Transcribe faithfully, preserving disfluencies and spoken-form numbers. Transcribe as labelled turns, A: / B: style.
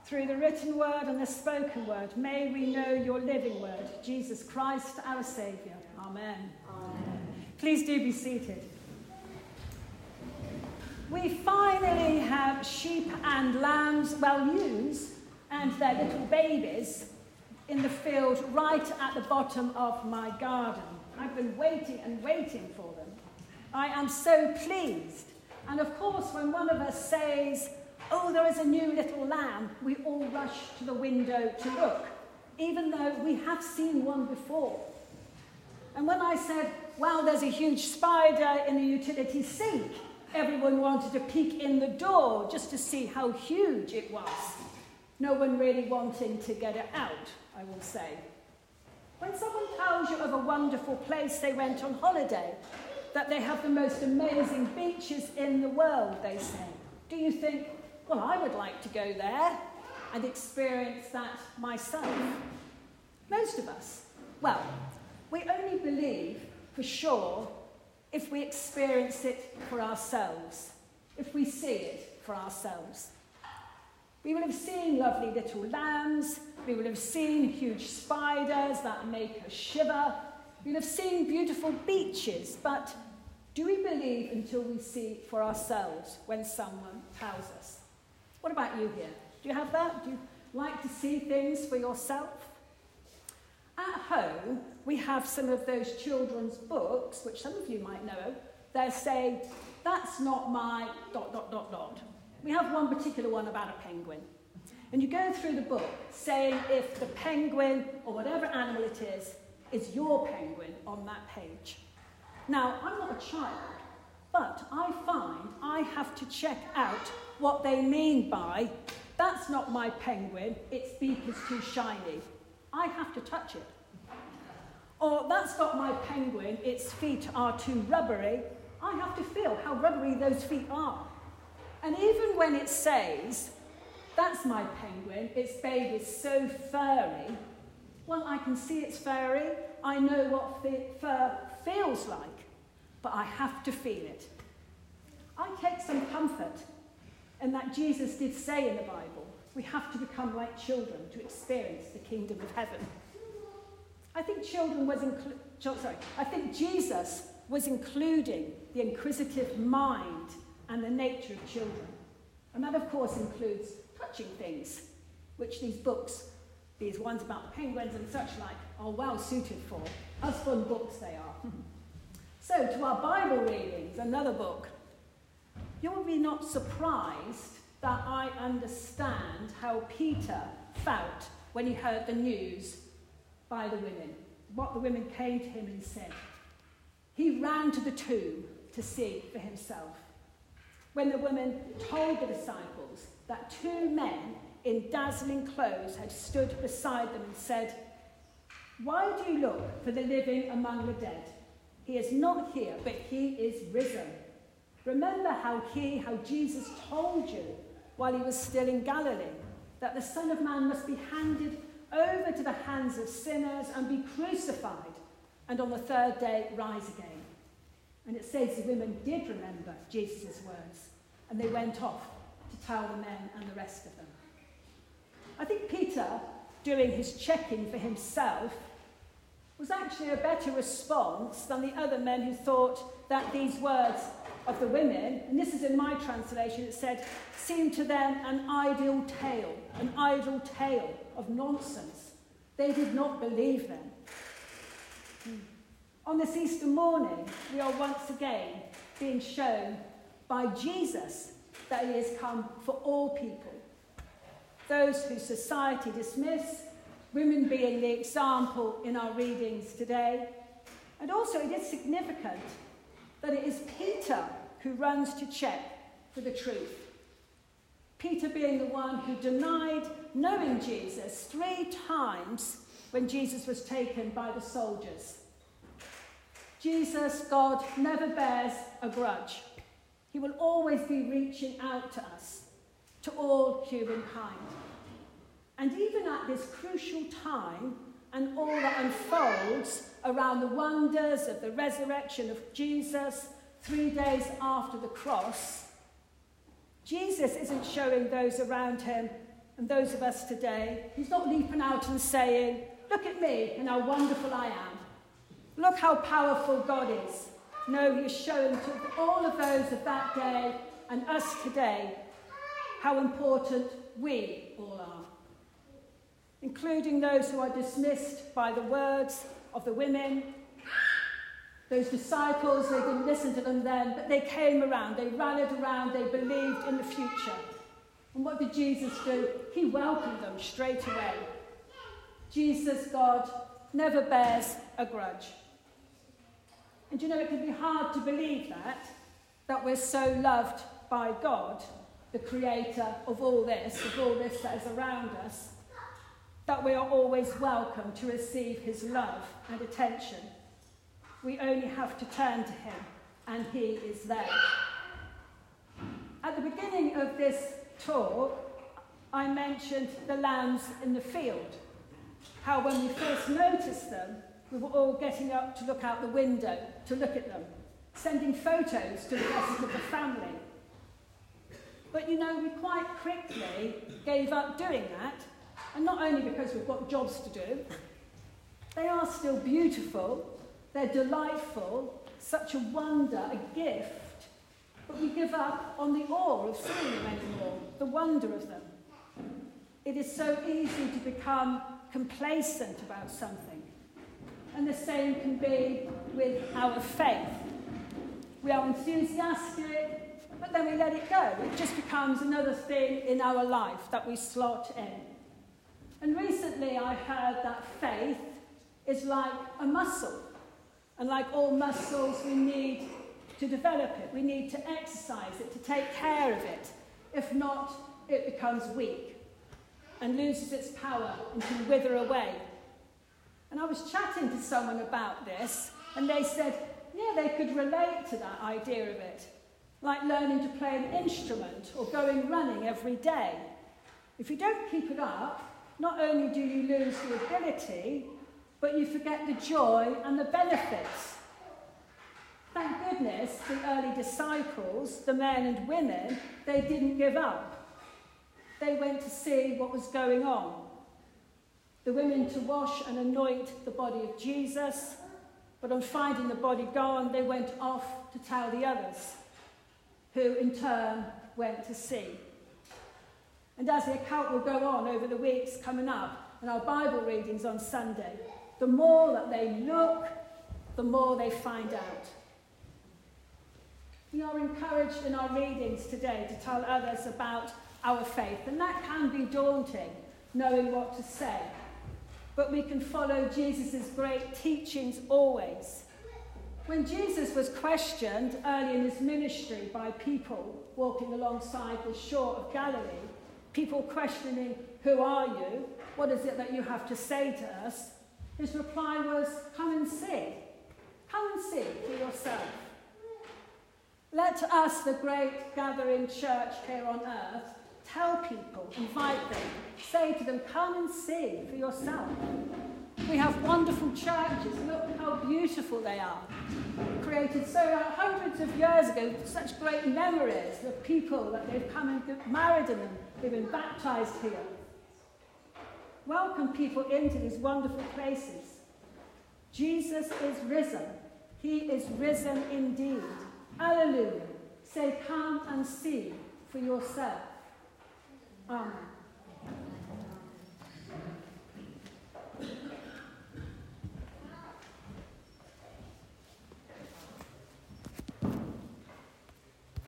A: through the written word and the spoken word, may we know your living word, Jesus Christ, our Saviour. Amen. Amen. Please do be seated. We finally have sheep and lambs, well, ewes, and their little babies in the field right at the bottom of my garden. I've been waiting and waiting for them. I am so pleased. And of course, when one of us says, oh, there is a new little lamb, we all rush to the window to look, even though we have seen one before. And when I said, well, there's a huge spider in the utility sink, everyone wanted to peek in the door just to see how huge it was. No one really wanting to get it out, I will say. When someone tells you of a wonderful place they went on holiday, that they have the most amazing beaches in the world, they say, do you think, well, I would like to go there and experience that myself? Most of us. Well, we only believe for sure if we experience it for ourselves, if we see it for ourselves. We will have seen lovely little lambs, we will have seen huge spiders that make us shiver, we'll have seen beautiful beaches, but do we believe until we see for ourselves when someone tells us? What about you here? Do you have that? Do you like to see things for yourself? At home, we have some of those children's books, which some of you might know. They say, that's not my dot, dot, dot, dot. We have one particular one about a penguin. And you go through the book saying if the penguin, or whatever animal it is, is your penguin on that page. Now, I'm not a child, but I find I have to check out what they mean by, that's not my penguin, its beak is too shiny. I have to touch it. Or that's not my penguin, its feet are too rubbery. I have to feel how rubbery those feet are. And even when it says, that's my penguin, its babe is so furry, well, I can see it's furry, I know what fur feels like, but I have to feel it. I take some comfort in that Jesus did say in the Bible, we have to become like children to experience the kingdom of heaven. I think children was inclu- sorry, I think Jesus was including the inquisitive mind and the nature of children. And that, of course, includes touching things, which these books, these ones about penguins and such like, are well suited for. Husband books they are. So, to our Bible readings, another book. You will be not surprised that I understand how Peter felt when he heard the news by the women, what the women came to him and said. He ran to the tomb to see for himself. When the women told the disciples that two men in dazzling clothes had stood beside them and said, why do you look for the living among the dead? He is not here, but he is risen. Remember how he, how Jesus told you while he was still in Galilee, that the Son of Man must be handed over to the hands of sinners and be crucified, and on the third day rise again. And it says the women did remember Jesus' words, and they went off to tell the men and the rest of them. I think Peter, doing his checking for himself, was actually a better response than the other men who thought that these words of the women, and this is in my translation, it said, seemed to them an idle tale, an idle tale of nonsense. They did not believe them. Hmm. On this Easter morning, we are once again being shown by Jesus that he has come for all people. Those who society dismiss, women being the example in our readings today. And also it is significant that it is Peter who runs to check for the truth. Peter being the one who denied knowing Jesus three times when Jesus was taken by the soldiers. Jesus, God, never bears a grudge. He will always be reaching out to us, to all humankind. And even at this crucial time, and all that unfolds around the wonders of the resurrection of Jesus three days after the cross, Jesus isn't showing those around him and those of us today, he's not leaping out and saying, look at me and how wonderful I am. Look how powerful God is. No, he's showing to all of those of that day and us today how important we all are, including those who are dismissed by the words of the women. Those disciples, they didn't listen to them then, but they came around, they rallied around, they believed in the future. And what did Jesus do? He welcomed them straight away. Jesus, God, never bears a grudge. And you know, it can be hard to believe that, that we're so loved by God, the creator of all this, of all this that is around us, that we are always welcome to receive his love and attention. We only have to turn to him, and he is there. At the beginning of this talk, I mentioned the lambs in the field. How when we first noticed them, we were all getting up to look out the window to look at them, sending photos to the rest of the family. But you know, we quite quickly gave up doing that, and not only because we've got jobs to do. They are still beautiful, they're delightful, such a wonder, a gift, but we give up on the awe of seeing them anymore, the wonder of them. It is so easy to become complacent about something. And the same can be with our faith. We are enthusiastic, but then we let it go. It just becomes another thing in our life that we slot in. And recently I heard that faith is like a muscle. And like all muscles, we need to develop it. We need to exercise it, to take care of it. If not, it becomes weak and loses its power and can wither away. And I was chatting to someone about this, and they said, yeah, they could relate to that idea of it, like learning to play an instrument or going running every day. If you don't keep it up, not only do you lose the ability, but you forget the joy and the benefits. Thank goodness the early disciples, the men and women, they didn't give up. They went to see what was going on. The women to wash and anoint the body of Jesus, but on finding the body gone, they went off to tell the others, who in turn went to see. And as the account will go on over the weeks coming up, and our Bible readings on Sunday, the more that they look, the more they find out. We are encouraged in our readings today to tell others about our faith, and that can be daunting, knowing what to say. But we can follow Jesus' great teachings always. When Jesus was questioned early in his ministry by people walking alongside the shore of Galilee, people questioning, who are you? What is it that you have to say to us? His reply was, come and see. Come and see for yourself. Let us, the great gathering church here on earth, tell people, invite them, say to them, come and see for yourself. We have wonderful churches. Look how beautiful they are. Created so uh, hundreds of years ago, such great memories of people that they've come and got married in them. They've been baptized here. Welcome people into these wonderful places. Jesus is risen. He is risen indeed. Alleluia. Say, come and see for yourself. Amen.